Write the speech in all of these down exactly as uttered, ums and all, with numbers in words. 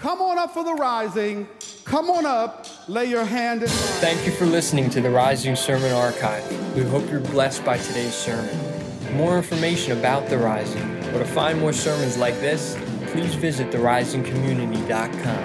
Come on up for the rising. Come on up. Lay your hand in mine. Thank you for listening to the Rising Sermon Archive. We hope you're blessed by today's sermon. For more information about The Rising, or to find more sermons like this, please visit the rising community dot com.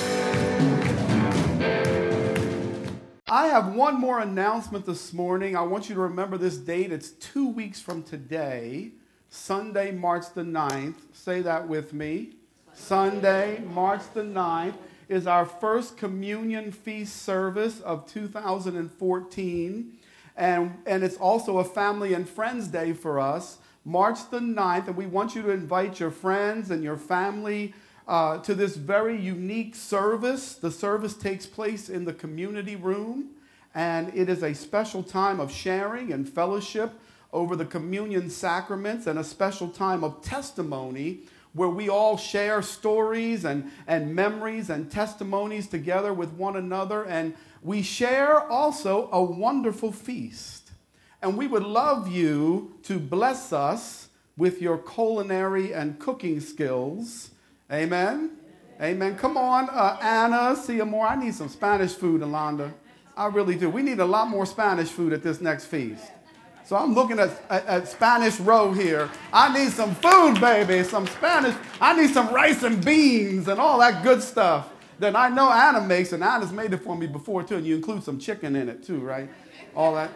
I have one more announcement this morning. I want you to remember this date. It's two weeks from today, Sunday, March the ninth. Say that with me. Sunday, March the ninth, is our first communion feast service of two thousand fourteen. And, and it's also a family and friends day for us, March the ninth. And we want you to invite your friends and your family uh, to this very unique service. The service takes place in the community room, and it is a special time of sharing and fellowship over the communion sacraments, and a special time of testimony where we all share stories and, and memories and testimonies together with one another. And we share also a wonderful feast. And we would love you to bless us with your culinary and cooking skills. Amen? Amen. Amen. Come on, uh, Anna, see more. I need some Spanish food, Alonda. I really do. We need a lot more Spanish food at this next feast. So I'm looking at, at, at Spanish row here. I need some food, baby, some Spanish. I need some rice and beans and all that good stuff that I know Anna makes, and Anna's made it for me before, too, and you include some chicken in it, too, right? All that.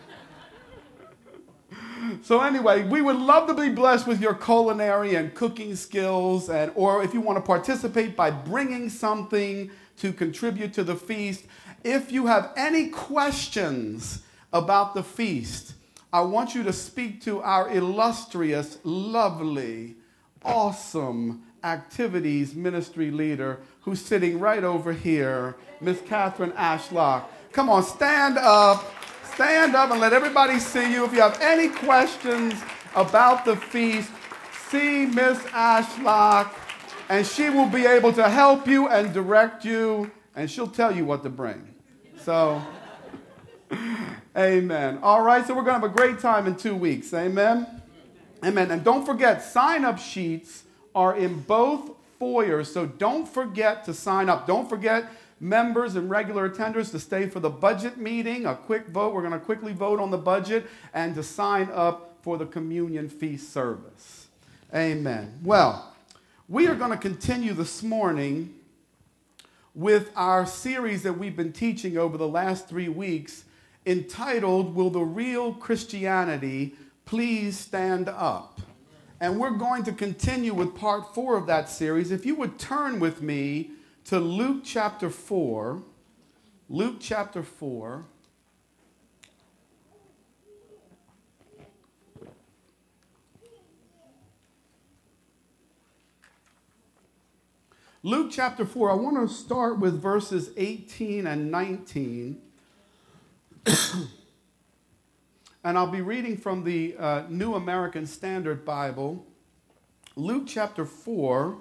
So anyway, we would love to be blessed with your culinary and cooking skills, and or if you want to participate by bringing something to contribute to the feast. If you have any questions about the feast, I want you to speak to our illustrious, lovely, awesome activities ministry leader who's sitting right over here, Miss Catherine Ashlock. Come on, stand up. Stand up and let everybody see you. If you have any questions about the feast, see Miss Ashlock, and she will be able to help you and direct you, and she'll tell you what to bring. So... Amen. All right, so we're going to have a great time in two weeks. Amen. Amen. And don't forget, sign-up sheets are in both foyers, so don't forget to sign up. Don't forget, members and regular attenders, to stay for the budget meeting, a quick vote. We're going to quickly vote on the budget, and to sign up for the communion feast service. Amen. Well, we are going to continue this morning with our series that we've been teaching over the last three weeks, entitled, Will the Real Christianity Please Stand Up? And we're going to continue with part four of that series. If you would turn with me to Luke chapter four. Luke chapter four. Luke chapter four, I want to start with verses eighteen and nineteen. And I'll be reading from the uh, New American Standard Bible, Luke chapter four.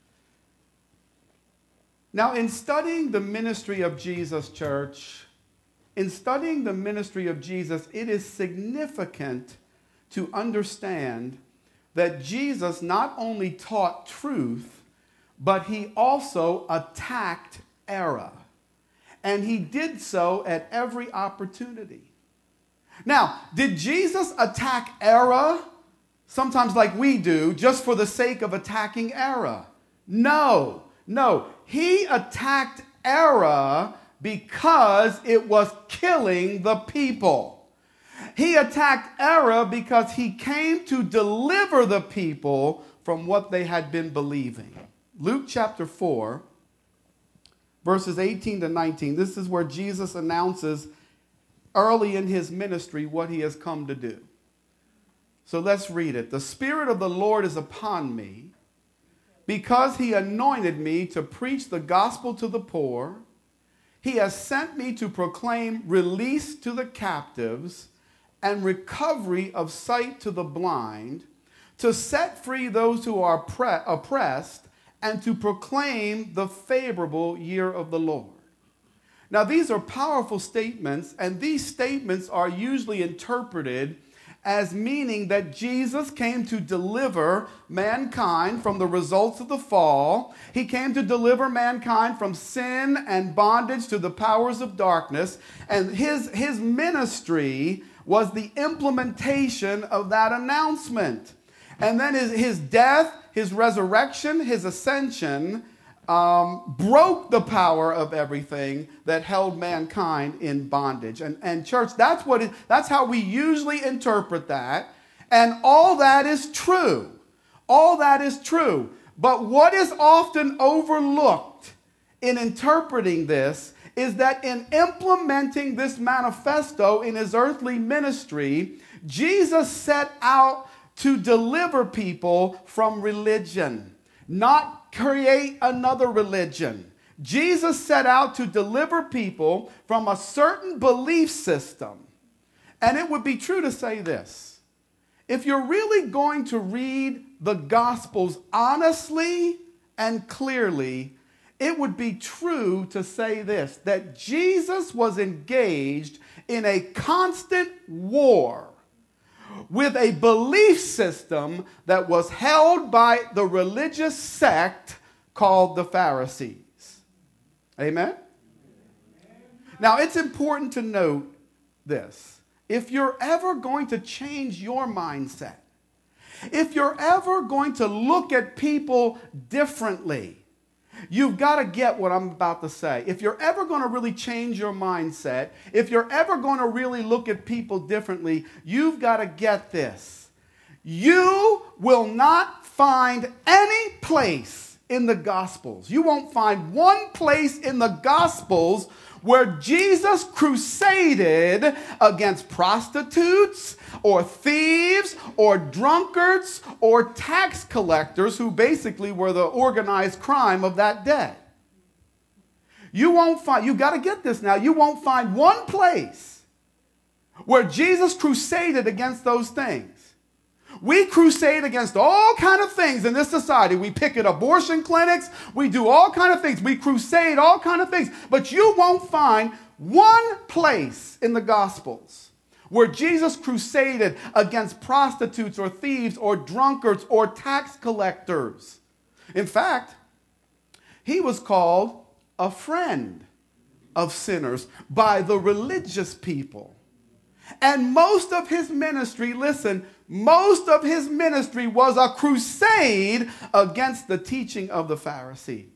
Now, in studying the ministry of Jesus, church, in studying the ministry of Jesus, it is significant to understand that Jesus not only taught truth, but he also attacked error. And he did so at every opportunity. Now, did Jesus attack error sometimes like we do just for the sake of attacking error? No, no. He attacked error because it was killing the people. He attacked error because he came to deliver the people from what they had been believing. Luke chapter four. Verses eighteen to nineteen, this is where Jesus announces early in his ministry what he has come to do. So let's read it. The Spirit of the Lord is upon me, because he anointed me to preach the gospel to the poor. He has sent me to proclaim release to the captives and recovery of sight to the blind, to set free those who are oppressed, and to proclaim the favorable year of the Lord. Now, these are powerful statements, and these statements are usually interpreted as meaning that Jesus came to deliver mankind from the results of the fall. He came to deliver mankind from sin and bondage to the powers of darkness. And his, his ministry was the implementation of that announcement. And then his, his death, his resurrection, his ascension um, broke the power of everything that held mankind in bondage. And, and church, that's what it, that's how we usually interpret that. And all that is true. All that is true. But what is often overlooked in interpreting this is that in implementing this manifesto in his earthly ministry, Jesus set out to deliver people from religion, not create another religion. Jesus set out to deliver people from a certain belief system. And it would be true to say this: if you're really going to read the Gospels honestly and clearly, it would be true to say this, that Jesus was engaged in a constant war with a belief system that was held by the religious sect called the Pharisees. Amen? Now, it's important to note this. If you're ever going to change your mindset, if you're ever going to look at people differently, you've got to get what I'm about to say. If you're ever going to really change your mindset, if you're ever going to really look at people differently, you've got to get this. You will not find any place in the Gospels. You won't find one place in the Gospels where Jesus crusaded against prostitutes or thieves or drunkards or tax collectors, who basically were the organized crime of that day. You won't find, you got to get this now, you won't find one place where Jesus crusaded against those things. We crusade against all kind of things in this society. We picket abortion clinics. We do all kind of things. We crusade all kind of things. But you won't find one place in the Gospels where Jesus crusaded against prostitutes or thieves or drunkards or tax collectors. In fact, he was called a friend of sinners by the religious people. And most of his ministry, listen, most of his ministry was a crusade against the teaching of the Pharisees.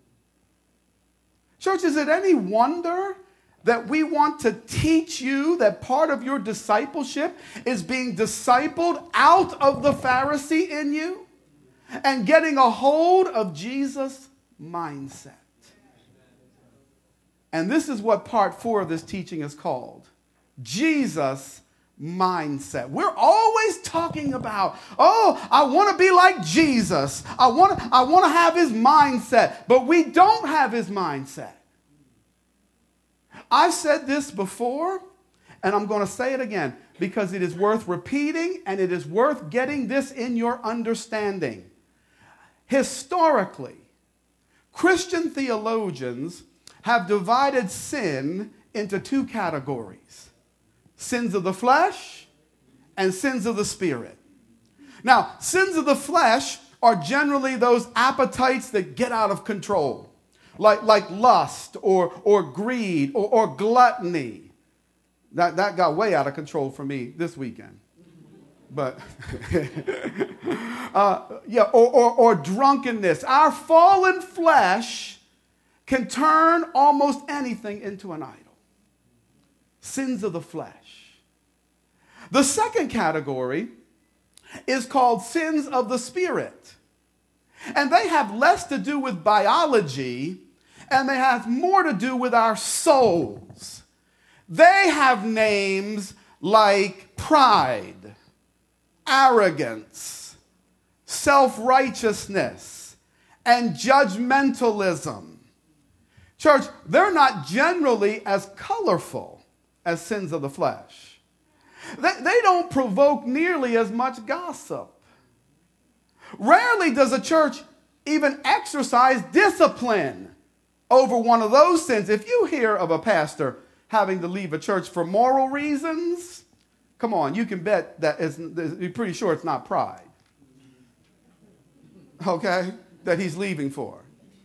Church, is it any wonder that we want to teach you that part of your discipleship is being discipled out of the Pharisee in you and getting a hold of Jesus' mindset? And this is what part four of this teaching is called: Jesus' mindset. We're always talking about, oh, I want to be like Jesus. I want to, I want to have his mindset. But we don't have his mindset. I've said this before, and I'm going to say it again because it is worth repeating and it is worth getting this in your understanding. Historically, Christian theologians have divided sin into two categories: sins of the flesh and sins of the spirit. Now, sins of the flesh are generally those appetites that get out of control, like, like lust or, or greed or, or gluttony. That, that got way out of control for me this weekend. But, uh, yeah, or, or, or drunkenness. Our fallen flesh can turn almost anything into an idol. Sins of the flesh. The second category is called sins of the spirit. And they have less to do with biology, and they have more to do with our souls. They have names like pride, arrogance, self-righteousness, and judgmentalism. Church, they're not generally as colorful as sins of the flesh. They, they don't provoke nearly as much gossip. Rarely does a church even exercise discipline over one of those sins. If you hear of a pastor having to leave a church for moral reasons, Come on, you can bet that it's, you're pretty sure it's not pride. Okay? That he's leaving for.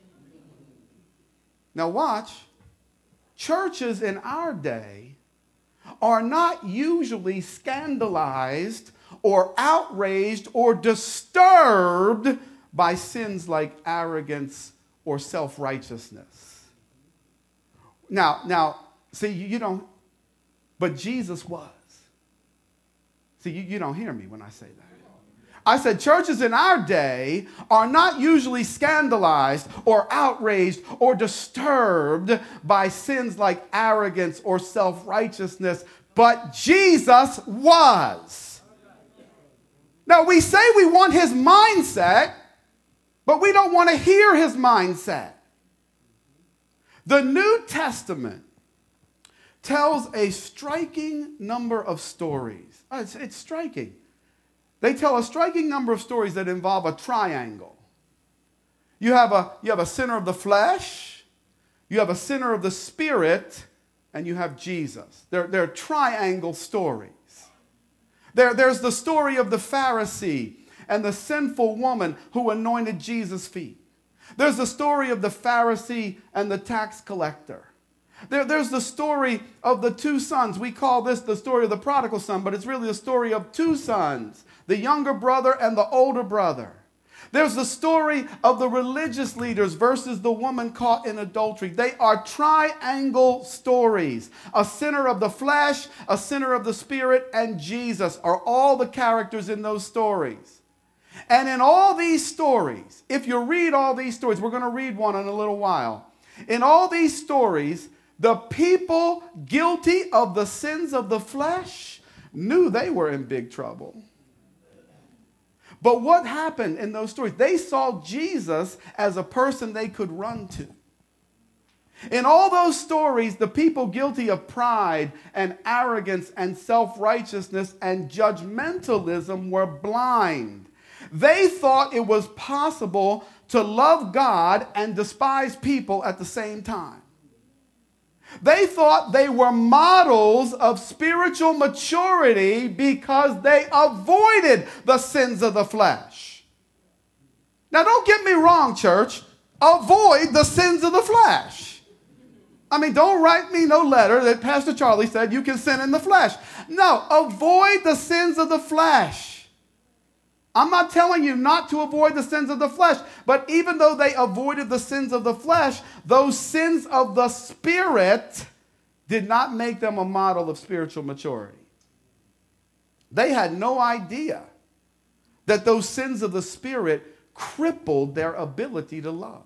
Now watch. Churches in our day are not usually scandalized or outraged or disturbed by sins like arrogance or self-righteousness. Now, now, see, you, you don't, but Jesus was. See, you, you don't hear me when I say that. I said churches in our day are not usually scandalized or outraged or disturbed by sins like arrogance or self-righteousness, but Jesus was. Now, we say we want his mindset, but we don't want to hear his mindset. The New Testament tells a striking number of stories. Oh, it's, it's striking. They tell a striking number of stories that involve a triangle. You have a, you have a sinner of the flesh, you have a sinner of the spirit, and you have Jesus. They're, they're triangle stories. There, there's the story of the Pharisee and the sinful woman who anointed Jesus' feet. There's the story of the Pharisee and the tax collector. There, there's the story of the two sons. We call this the story of the prodigal son, but it's really the story of two sons, the younger brother and the older brother. There's the story of the religious leaders versus the woman caught in adultery. They are triangle stories. A sinner of the flesh, a sinner of the spirit, and Jesus are all the characters in those stories. And in all these stories, if you read all these stories, we're going to read one in a little while. In all these stories, the people guilty of the sins of the flesh knew they were in big trouble. But what happened in those stories? They saw Jesus as a person they could run to. In all those stories, the people guilty of pride and arrogance and self-righteousness and judgmentalism were blind. They thought it was possible to love God and despise people at the same time. They thought they were models of spiritual maturity because they avoided the sins of the flesh. Now, don't get me wrong, church. Avoid the sins of the flesh. I mean, don't write me no letter that Pastor Charlie said you can sin in the flesh. No, avoid the sins of the flesh. I'm not telling you not to avoid the sins of the flesh, but even though they avoided the sins of the flesh, those sins of the spirit did not make them a model of spiritual maturity. They had no idea that those sins of the spirit crippled their ability to love.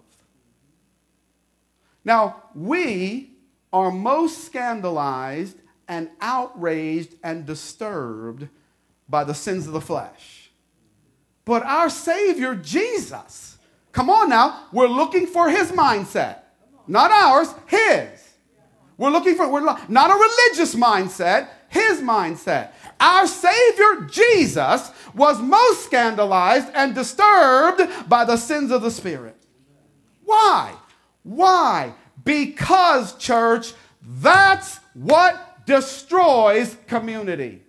Now, we are most scandalized and outraged and disturbed by the sins of the flesh. But our Savior, Jesus, come on now, we're looking for his mindset. Not ours, his. We're looking for, we're not a religious mindset, his mindset. Our Savior, Jesus, was most scandalized and disturbed by the sins of the Spirit. Why? Why? Because, church, that's what destroys community.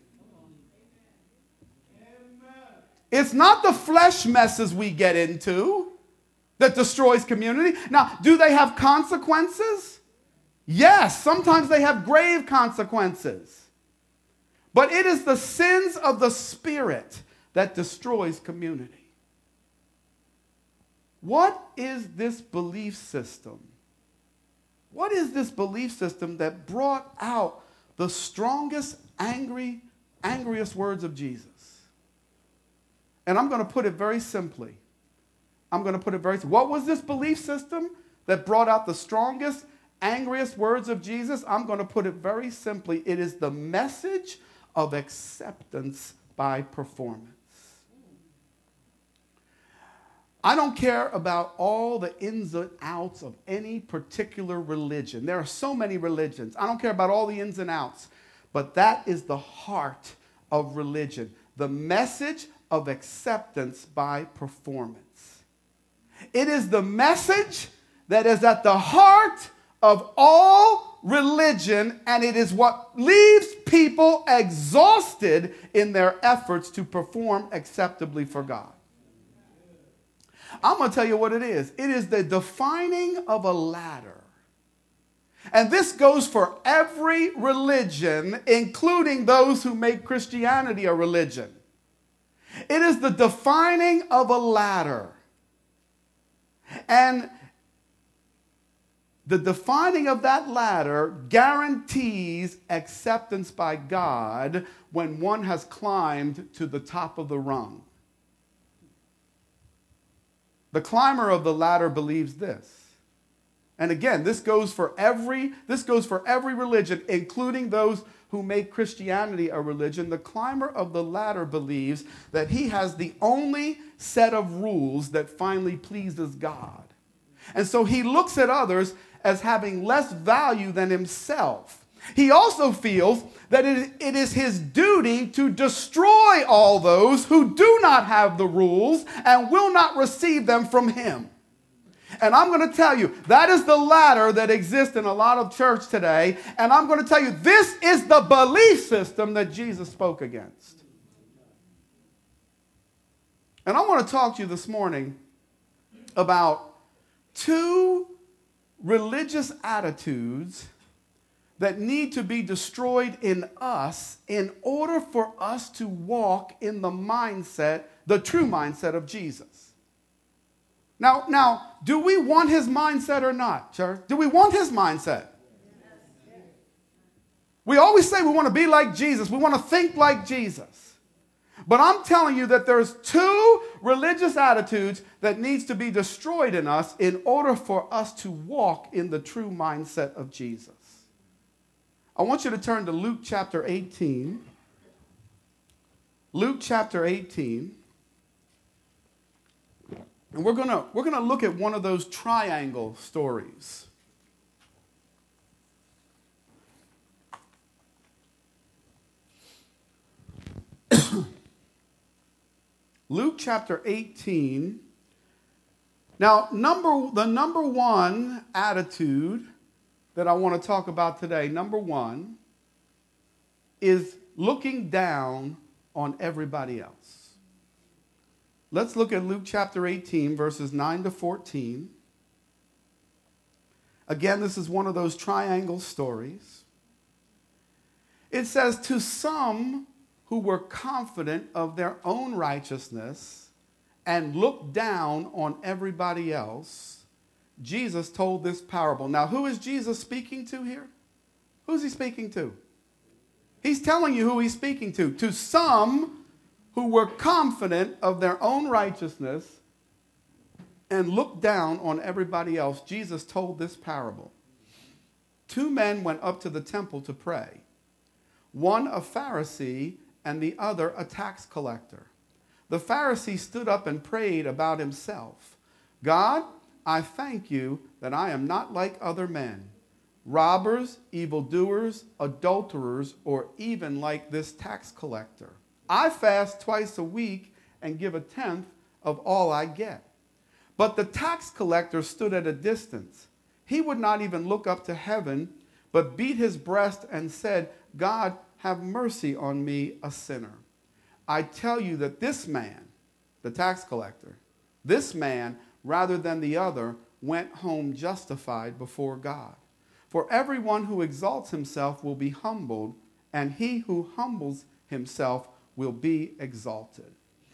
It's not the flesh messes we get into that destroys community. Now, do they have consequences? Yes, sometimes they have grave consequences. But it is the sins of the spirit that destroys community. What is this belief system? What is this belief system that brought out the strongest, angry, angriest words of Jesus? And I'm going to put it very simply. I'm going to put it very simply. What was this belief system that brought out the strongest, angriest words of Jesus? I'm going to put it very simply. It is the message of acceptance by performance. I don't care about all the ins and outs of any particular religion. There are so many religions. I don't care about all the ins and outs. But that is the heart of religion. The message of acceptance by performance. It is the message that is at the heart of all religion, and it is what leaves people exhausted in their efforts to perform acceptably for God. I'm going to tell you what it is. It is the defining of a ladder. And this goes for every religion, including those who make Christianity a religion. It is the defining of a ladder. And the defining of that ladder guarantees acceptance by God when one has climbed to the top of the rung. The climber of the ladder believes this. And again, this goes for every this goes for every religion, including those who make Christianity a religion. The climber of the ladder believes that he has the only set of rules that finally pleases God. And so he looks at others as having less value than himself. He also feels that it is his duty to destroy all those who do not have the rules and will not receive them from him. And I'm going to tell you, that is the ladder that exists in a lot of church today. And I'm going to tell you, this is the belief system that Jesus spoke against. And I want to talk to you this morning about two religious attitudes that need to be destroyed in us in order for us to walk in the mindset, the true mindset of Jesus. Now, now, do we want his mindset or not, church? Do we want his mindset? We always say we want to be like Jesus. We want to think like Jesus. But I'm telling you that there's two religious attitudes that needs to be destroyed in us in order for us to walk in the true mindset of Jesus. I want you to turn to Luke chapter eighteen. Luke chapter eighteen. And we're gonna we're gonna look at one of those triangle stories. Luke chapter eighteen. Now, number the number one attitude that I want to talk about today, number one, is looking down on everybody else. Let's look at Luke chapter eighteen, verses nine to fourteen. Again, this is one of those triangle stories. It says, to some who were confident of their own righteousness and looked down on everybody else, Jesus told this parable. Now, who is Jesus speaking to here? Who's he speaking to? He's telling you who he's speaking to. To some who were confident of their own righteousness and looked down on everybody else, Jesus told this parable. Two men went up to the temple to pray, one a Pharisee and the other a tax collector. The Pharisee stood up and prayed about himself. God, I thank you that I am not like other men, robbers, evildoers, adulterers, or even like this tax collector. I fast twice a week and give a tenth of all I get. But the tax collector stood at a distance. He would not even look up to heaven, but beat his breast and said, God, have mercy on me, a sinner. I tell you that this man, the tax collector, this man, rather than the other, went home justified before God. For everyone who exalts himself will be humbled, and he who humbles himself will be exalted.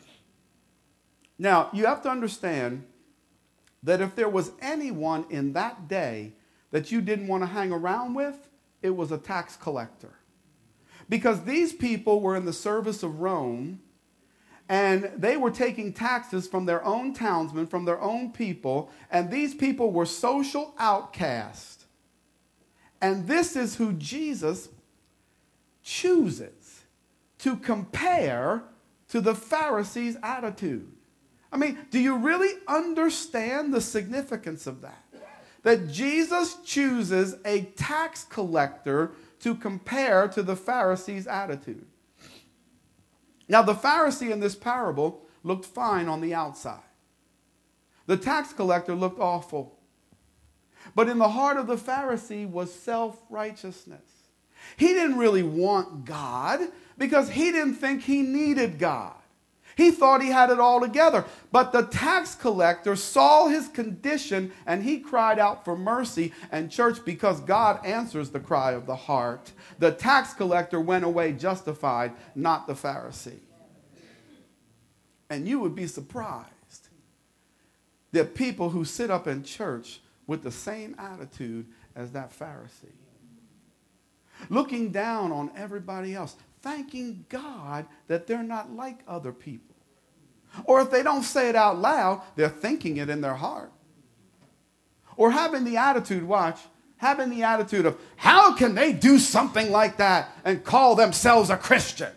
Now, you have to understand that if there was anyone in that day that you didn't want to hang around with, it was a tax collector. Because these people were in the service of Rome, and they were taking taxes from their own townsmen, from their own people, and these people were social outcasts. And this is who Jesus chooses to compare to the Pharisees' attitude. I mean, do you really understand the significance of that? That Jesus chooses a tax collector to compare to the Pharisees' attitude. Now, the Pharisee in this parable looked fine on the outside. The tax collector looked awful. But in the heart of the Pharisee was self-righteousness. He didn't really want God because he didn't think he needed God. He thought he had it all together. But the tax collector saw his condition and he cried out for mercy. And church, because God answers the cry of the heart, the tax collector went away justified, not the Pharisee. And you would be surprised that people who sit up in church with the same attitude as that Pharisee, looking down on everybody else, thanking God that they're not like other people. Or if they don't say it out loud, they're thinking it in their heart. Or having the attitude, watch, having the attitude of, how can they do something like that and call themselves a Christian?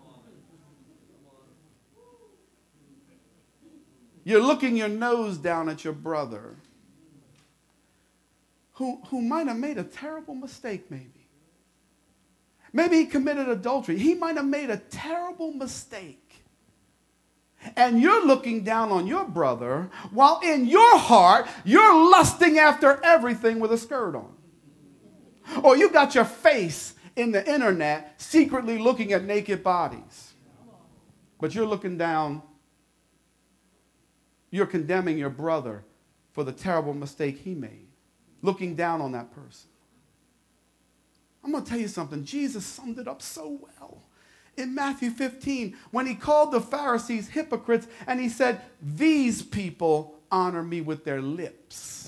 You're looking your nose down at your brother who, who might have made a terrible mistake maybe. Maybe he committed adultery. He might have made a terrible mistake. And you're looking down on your brother while in your heart you're lusting after everything with a skirt on. Or you got your face in the internet secretly looking at naked bodies. But you're looking down, you're condemning your brother for the terrible mistake he made, looking down on that person. I'm going to tell you something. Jesus summed it up so well in Matthew fifteen when he called the Pharisees hypocrites and he said, these people honor me with their lips,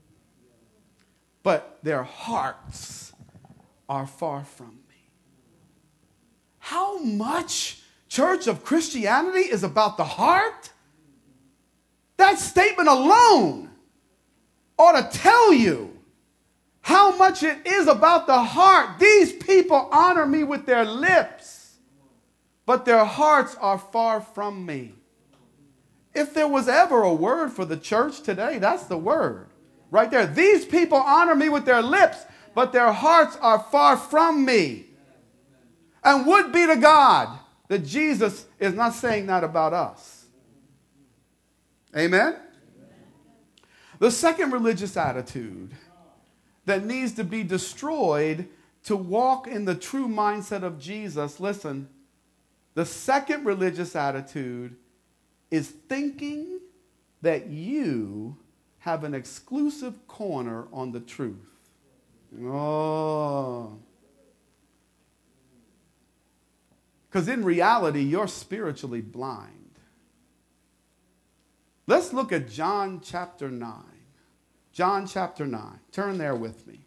but their hearts are far from me. How much Church of Christianity is about the heart? That statement alone ought to tell you how much it is about the heart. These people honor me with their lips, but their hearts are far from me. If there was ever a word for the church today, that's the word right there. These people honor me with their lips, but their hearts are far from me. And would be to God that Jesus is not saying that about us. Amen? The second religious attitude that needs to be destroyed to walk in the true mindset of Jesus. Listen, the second religious attitude is thinking that you have an exclusive corner on the truth. Oh. Because in reality, you're spiritually blind. Let's look at John chapter nine. John chapter nine. Turn there with me.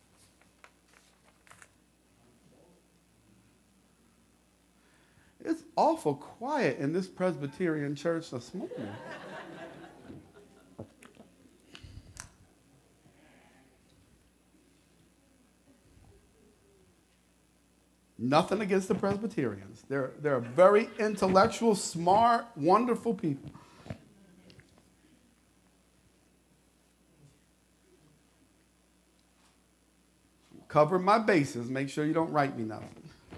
It's awful quiet in this Presbyterian church this morning. Nothing against the Presbyterians. They're, they're very intellectual, smart, wonderful people. Cover my bases. Make sure you don't write me nothing.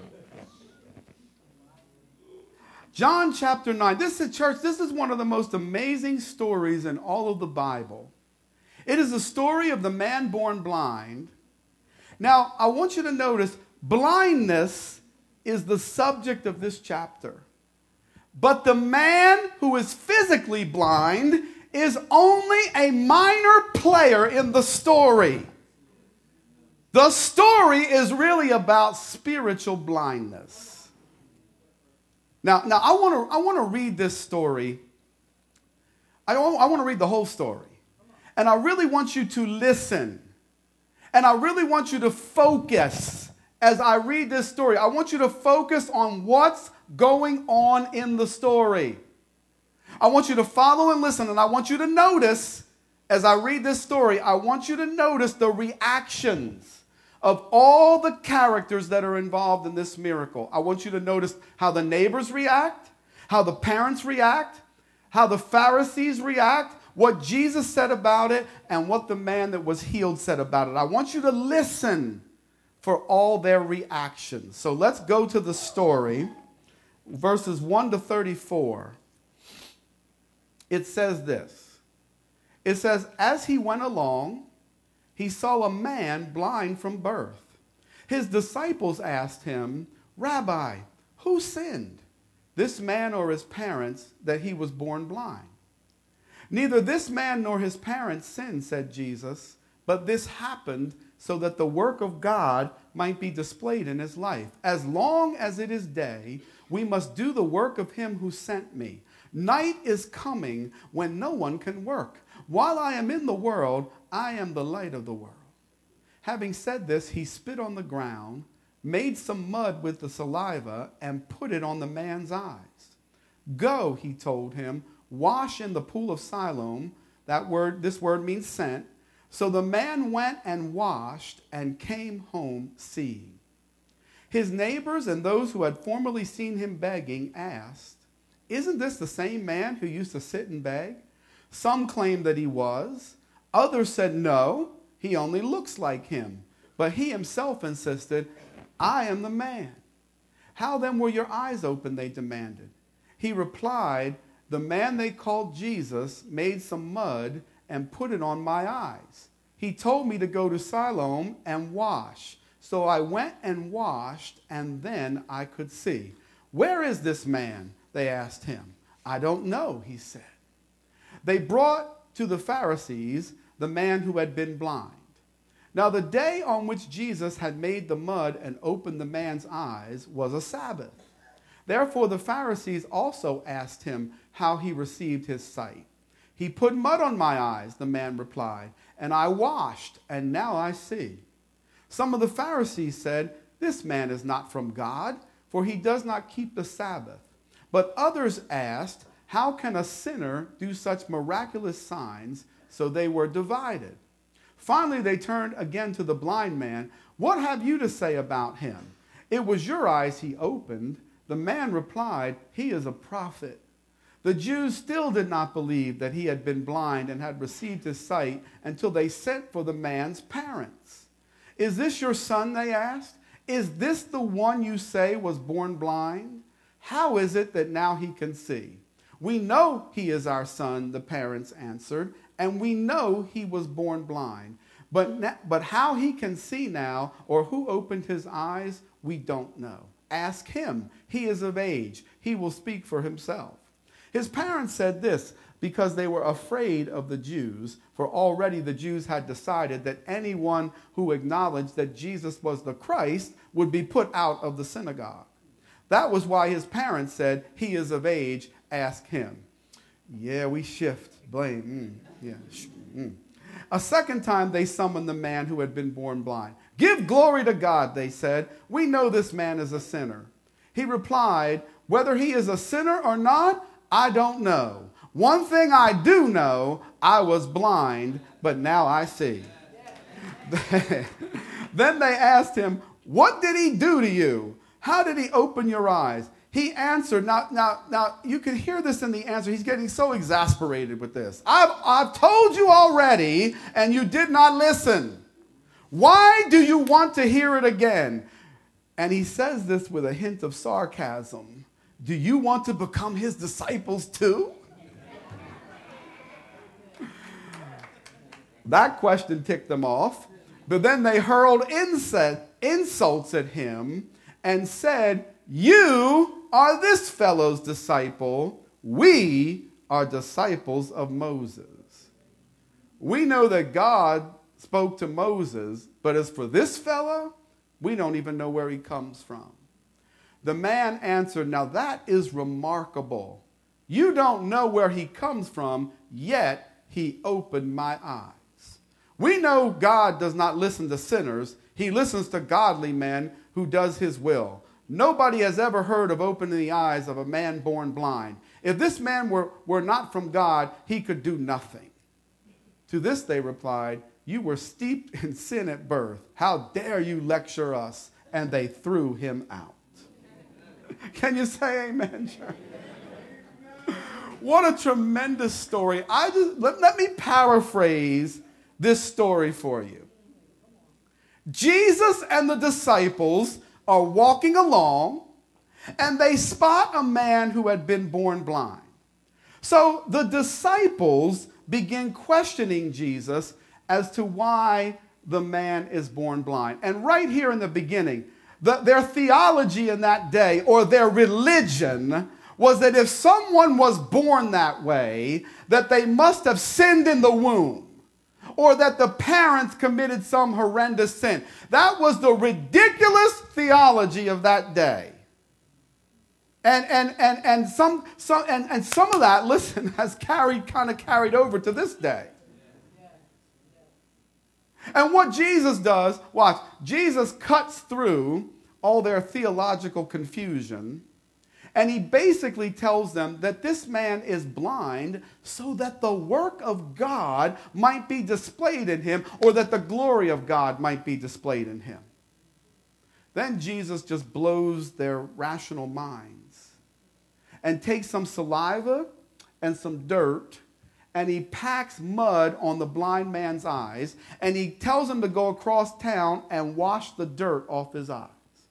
John chapter nine. This is church. This is one of the most amazing stories in all of the Bible. It is the story of the man born blind. Now, I want you to notice, blindness is the subject of this chapter. But the man who is physically blind is only a minor player in the story. The story is really about spiritual blindness. Now, now I want to I want to read this story. I don't, I want to read the whole story. And I really want you to listen. And I really want you to focus as I read this story. I want you to focus on what's going on in the story. I want you to follow and listen, and I want you to notice, as I read this story, I want you to notice the reactions of all the characters that are involved in this miracle. I want you to notice how the neighbors react, how the parents react, how the Pharisees react, what Jesus said about it, and what the man that was healed said about it. I want you to listen for all their reactions. So let's go to the story, verses one to thirty-four. It says this. It says, as he went along, he saw a man blind from birth. His disciples asked him, "Rabbi, who sinned, this man or his parents, that he was born blind?" "Neither this man nor his parents sinned," said Jesus, "but this happened so that the work of God might be displayed in his life. As long as it is day, we must do the work of him who sent me. Night is coming when no one can work. While I am in the world, I am the light of the world." Having said this, he spit on the ground, made some mud with the saliva, and put it on the man's eyes. "Go," he told him, "wash in the pool of Siloam." That word, this word means sent. So the man went and washed and came home seeing. His neighbors and those who had formerly seen him begging asked, "Isn't this the same man who used to sit and beg?" Some claimed that he was. Others said, "No, he only looks like him." But he himself insisted, "I am the man." "How then were your eyes open?" they demanded. He replied, "The man they called Jesus made some mud and put it on my eyes. He told me to go to Siloam and wash. So I went and washed, and then I could see." "Where is this man?" they asked him. "I don't know," he said. They brought to the Pharisees the man who had been blind. Now the day on which Jesus had made the mud and opened the man's eyes was a Sabbath. Therefore the Pharisees also asked him how he received his sight. "He put mud on my eyes," the man replied, "and I washed, and now I see." Some of the Pharisees said, "This man is not from God, for he does not keep the Sabbath." But others asked, "How can a sinner do such miraculous signs?" So they were divided. Finally they turned again to the blind man. "What have you to say about him? It was your eyes he opened." The man replied, "He is a prophet." The Jews still did not believe that he had been blind and had received his sight until they sent for the man's parents. "Is this your son?" they asked. "Is this the one you say was born blind? How is it that now he can see?" "We know he is our son," the parents answered, "and we know he was born blind. But, but how he can see now, or who opened his eyes, we don't know. Ask him. He is of age. He will speak for himself." His parents said this because they were afraid of the Jews, for already the Jews had decided that anyone who acknowledged that Jesus was the Christ would be put out of the synagogue. That was why his parents said, "He is of age, ask him." Yeah, we shift. Blame. Mm, yeah. Mm. A second time they summoned the man who had been born blind. "Give glory to God," they said. "We know this man is a sinner." He replied, "Whether he is a sinner or not, I don't know. One thing I do know, I was blind, but now I see." Then they asked him, "What did he do to you? How did he open your eyes?" He answered, now, now, now you can hear this in the answer. He's getting so exasperated with this. I've, I've told you already, and you did not listen. Why do you want to hear it again? And he says this with a hint of sarcasm. Do you want to become his disciples too? That question ticked them off. But then they hurled insults at him and said, "You are this fellow's disciple. We are disciples of Moses. We know that God spoke to Moses, but as for this fellow, we don't even know where he comes from." The man answered, "Now that is remarkable. You don't know where he comes from, yet he opened my eyes. We know God does not listen to sinners. He listens to godly men who does his will. Nobody has ever heard of opening the eyes of a man born blind. If this man were, were not from God, he could do nothing." To this they replied, "You were steeped in sin at birth. How dare you lecture us?" And they threw him out. Can you say amen, church? What a tremendous story. I just let, let me paraphrase this story for you. Jesus and the disciples are walking along, and they spot a man who had been born blind. So the disciples begin questioning Jesus as to why the man is born blind. And right here in the beginning, the, their theology in that day, or their religion, was that if someone was born that way, that they must have sinned in the womb, or that the parents committed some horrendous sin. That was the ridiculous theology of that day. And and and and some some and, and some of that, listen, has carried kind of carried over to this day. And what Jesus does, watch, Jesus cuts through all their theological confusion, and he basically tells them that this man is blind so that the work of God might be displayed in him, or that the glory of God might be displayed in him. Then Jesus just blows their rational minds and takes some saliva and some dirt, and he packs mud on the blind man's eyes, and he tells him to go across town and wash the dirt off his eyes.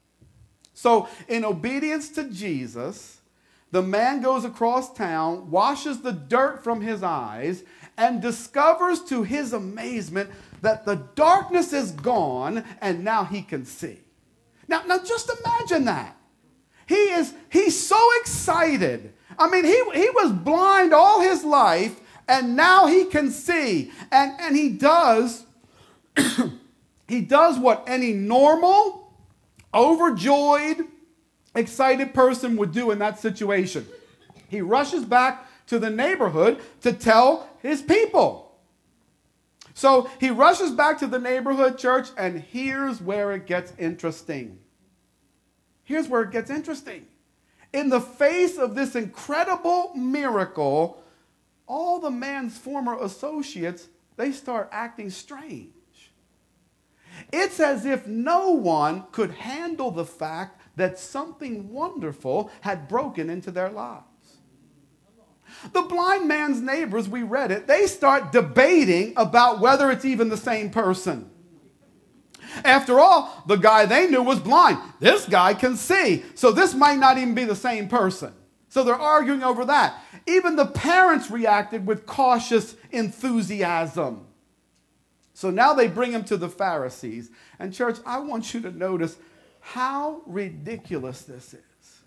So in obedience to Jesus, the man goes across town, washes the dirt from his eyes, and discovers to his amazement that the darkness is gone, and now he can see. Now, now just imagine that. He is, he's so excited. I mean, he, he was blind all his life, and now he can see. And, and he does, he does what any normal, overjoyed, excited person would do in that situation. He rushes back to the neighborhood to tell his people. So he rushes back to the neighborhood church, and here's where it gets interesting. Here's where it gets interesting. In the face of this incredible miracle, all the man's former associates, they start acting strange. It's as if no one could handle the fact that something wonderful had broken into their lives. The blind man's neighbors, we read it, they start debating about whether it's even the same person. After all, the guy they knew was blind. This guy can see, so this might not even be the same person. So they're arguing over that. Even the parents reacted with cautious enthusiasm. So now they bring him to the Pharisees. And church, I want you to notice how ridiculous this is.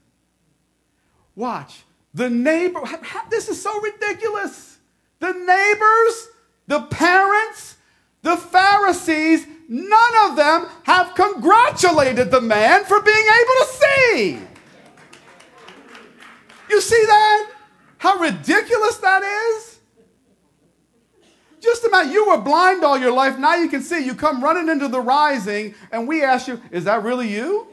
Watch. The neighbor, this is so ridiculous. The neighbors, the parents, the Pharisees, none of them have congratulated the man for being able to see. You see that? How ridiculous that is? Just imagine, you were blind all your life, now you can see. You come running into the Rising, and we ask you, is that really you?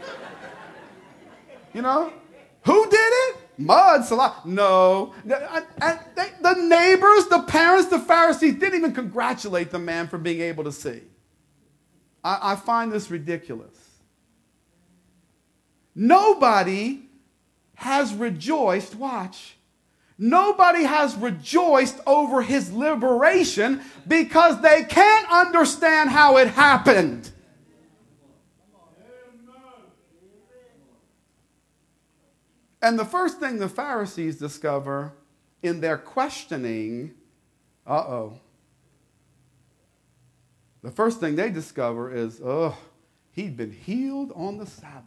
You know? Who did it? Mud, saliva. No. And they, the neighbors, the parents, the Pharisees didn't even congratulate the man for being able to see. I, I find this ridiculous. Nobody has rejoiced, watch, nobody has rejoiced over his liberation because they can't understand how it happened. And the first thing the Pharisees discover in their questioning, uh-oh, the first thing they discover is, oh, he'd been healed on the Sabbath.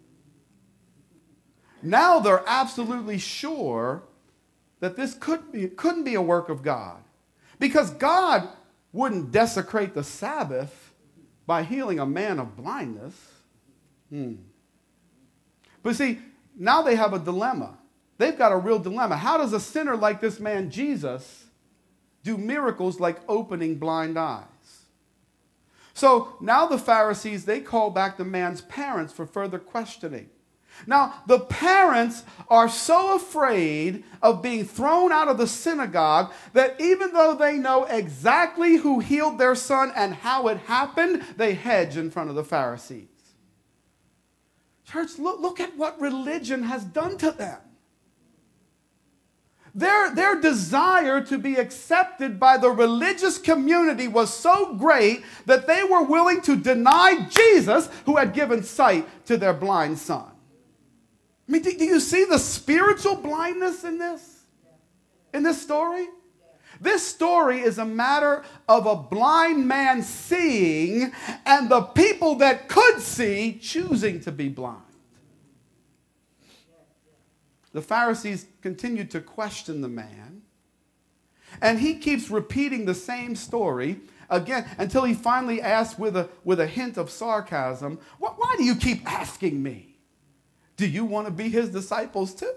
Now they're absolutely sure that this could be, couldn't be a work of God, because God wouldn't desecrate the Sabbath by healing a man of blindness. Hmm. But see, now they have a dilemma. They've got a real dilemma. How does a sinner like this man Jesus do miracles like opening blind eyes? So now the Pharisees, they call back the man's parents for further questioning. Now, the parents are so afraid of being thrown out of the synagogue that even though they know exactly who healed their son and how it happened, they hedge in front of the Pharisees. Church, look, look at what religion has done to them. Their, their desire to be accepted by the religious community was so great that they were willing to deny Jesus, who had given sight to their blind son. I mean, do, do you see the spiritual blindness in this? In this story? This story is a matter of a blind man seeing and the people that could see choosing to be blind. The Pharisees continued to question the man, and he keeps repeating the same story again until he finally asks with a, with a hint of sarcasm, why do you keep asking me? Do you want to be his disciples too?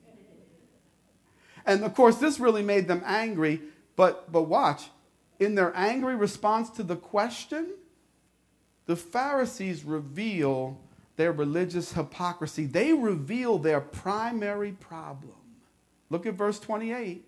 And of course, this really made them angry. But, but watch, in their angry response to the question, the Pharisees reveal their religious hypocrisy. They reveal their primary problem. Look at verse twenty-eight.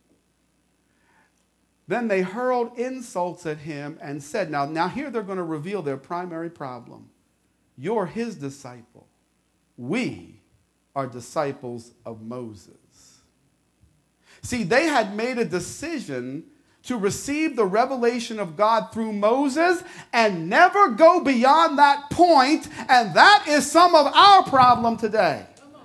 Then they hurled insults at him and said, now, now here they're going to reveal their primary problem. You're his disciple. We are disciples of Moses. See, they had made a decision to receive the revelation of God through Moses and never go beyond that point, and that is some of our problem today.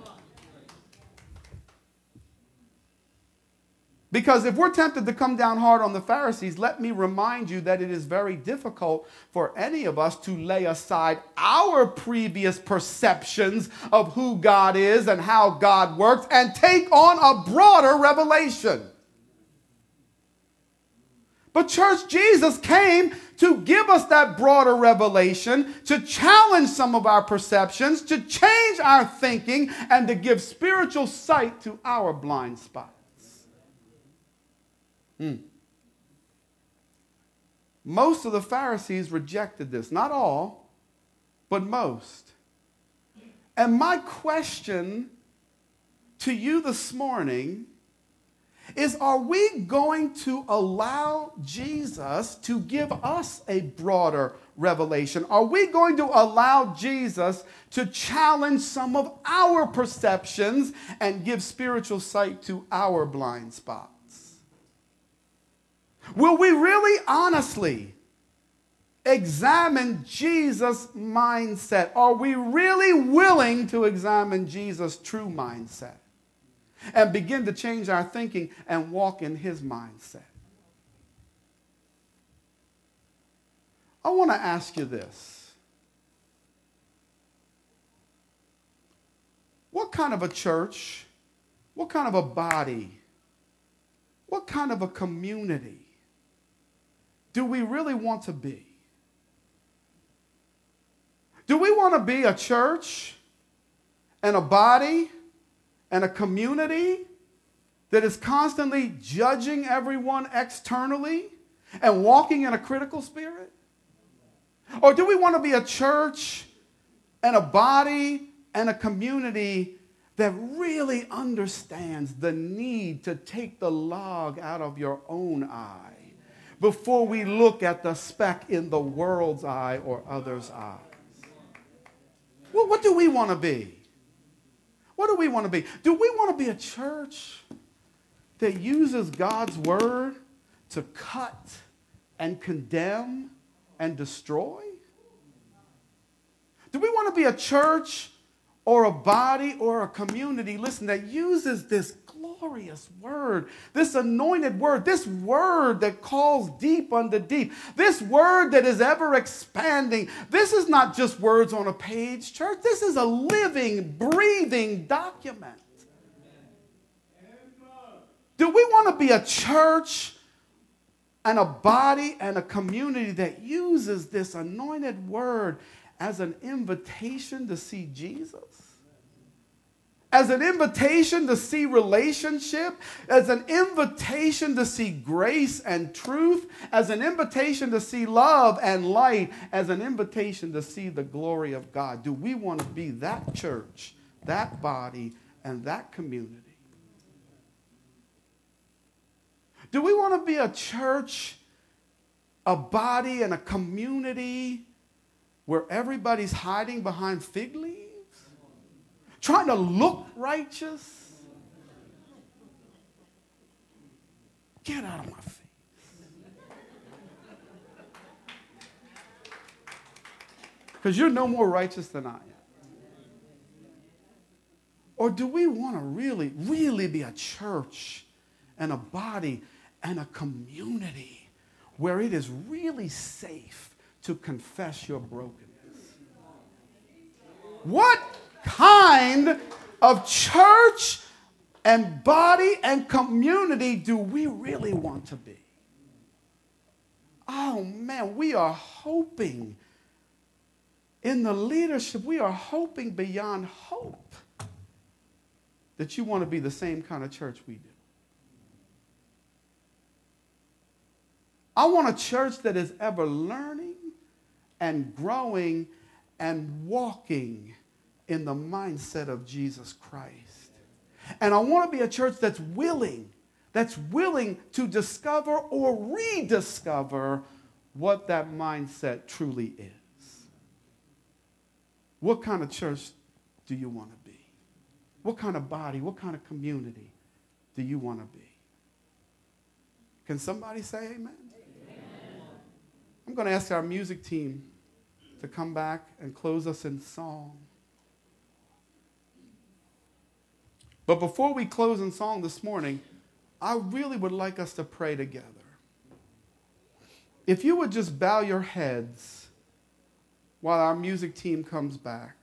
Because if we're tempted to come down hard on the Pharisees, let me remind you that it is very difficult for any of us to lay aside our previous perceptions of who God is and how God works and take on a broader revelation. But church, Jesus came to give us that broader revelation, to challenge some of our perceptions, to change our thinking, and to give spiritual sight to our blind spots. Hmm. Most of the Pharisees rejected this. Not all, but most. And my question to you this morning is, are we going to allow Jesus to give us a broader revelation? Are we going to allow Jesus to challenge some of our perceptions and give spiritual sight to our blind spots? Will we really honestly examine Jesus' mindset? Are we really willing to examine Jesus' true mindset and begin to change our thinking and walk in his mindset? I want to ask you this. What kind of a church, what kind of a body, what kind of a community do we really want to be? Do we want to be a church and a body and a community that is constantly judging everyone externally and walking in a critical spirit? Or do we want to be a church and a body and a community that really understands the need to take the log out of your own eye before we look at the speck in the world's eye or others' eyes? Well, what do we want to be? What do we want to be? Do we want to be a church that uses God's word to cut and condemn and destroy? Do we want to be a church or a body or a community, listen, that uses this glorious word, this anointed word, this word that calls deep unto deep, this word that is ever expanding? This is not just words on a page, church. This is a living, breathing document. Do we want to be a church and a body and a community that uses this anointed word as an invitation to see Jesus? As an invitation to see relationship, as an invitation to see grace and truth, as an invitation to see love and light, as an invitation to see the glory of God? Do we want to be that church, that body, and that community? Do we want to be a church, a body, and a community where everybody's hiding behind fig leaves, trying to look righteous? Get out of my face. Because you're no more righteous than I am. Or do we want to really, really be a church and a body and a community where it is really safe to confess your brokenness. What kind of church and body and community do we really want to be? Oh man, we are hoping in the leadership, we are hoping beyond hope that you want to be the same kind of church we do. I want a church that is ever learning and growing and walking in the mindset of Jesus Christ. And I want to be a church that's willing, that's willing to discover or rediscover what that mindset truly is. What kind of church do you want to be? What kind of body, what kind of community do you want to be? Can somebody say amen? Amen. I'm going to ask our music team to come back and close us in song. But before we close in song this morning, I really would like us to pray together. If you would just bow your heads while our music team comes back.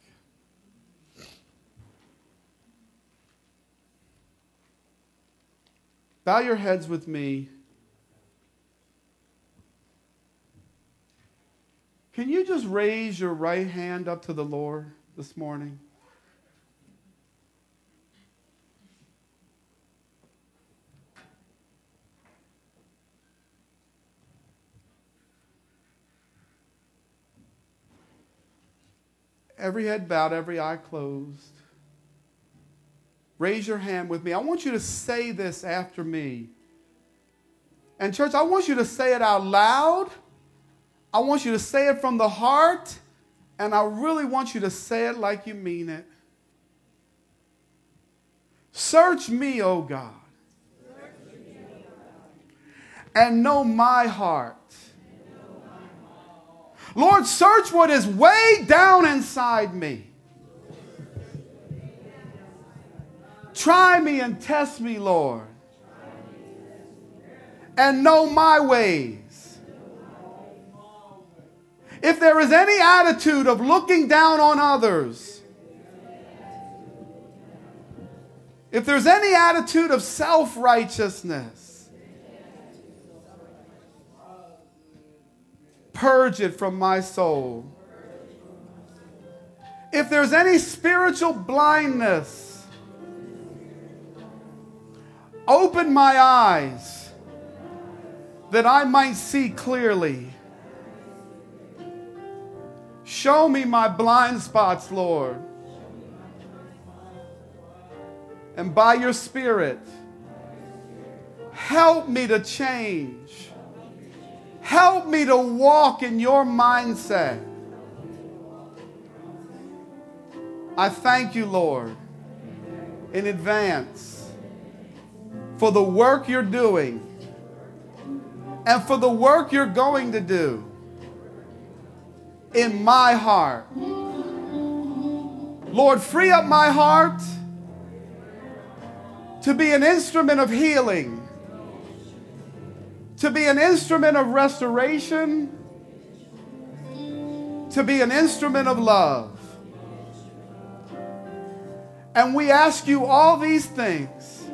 Bow your heads with me. Can you just raise your right hand up to the Lord this morning? Every head bowed, every eye closed. Raise your hand with me. I want you to say this after me. And church, I want you to say it out loud. I want you to say it from the heart. And I really want you to say it like you mean it. Search me, O God, and know my heart. Lord, search what is way down inside me. Try me and test me, Lord, and know my ways. If there is any attitude of looking down on others, if there's any attitude of self-righteousness, purge it from my soul. If there's any spiritual blindness, open my eyes that I might see clearly. Show me my blind spots, Lord. And by your Spirit, help me to change. Help me to walk in your mindset. I thank you, Lord, in advance for the work you're doing and for the work you're going to do in my heart. Lord, free up my heart to be an instrument of healing, to be an instrument of restoration, to be an instrument of love. And we ask you all these things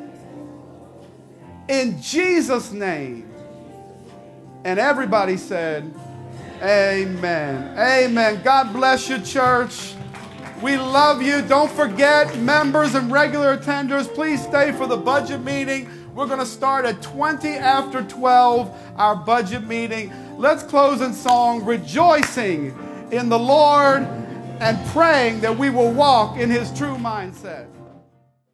in Jesus' name. And everybody said, amen. Amen. God bless you, church. We love you. Don't forget, members and regular attenders, please stay for the budget meeting. We're going to start at twenty after twelve, our budget meeting. Let's close in song, rejoicing in the Lord and praying that we will walk in his true mindset.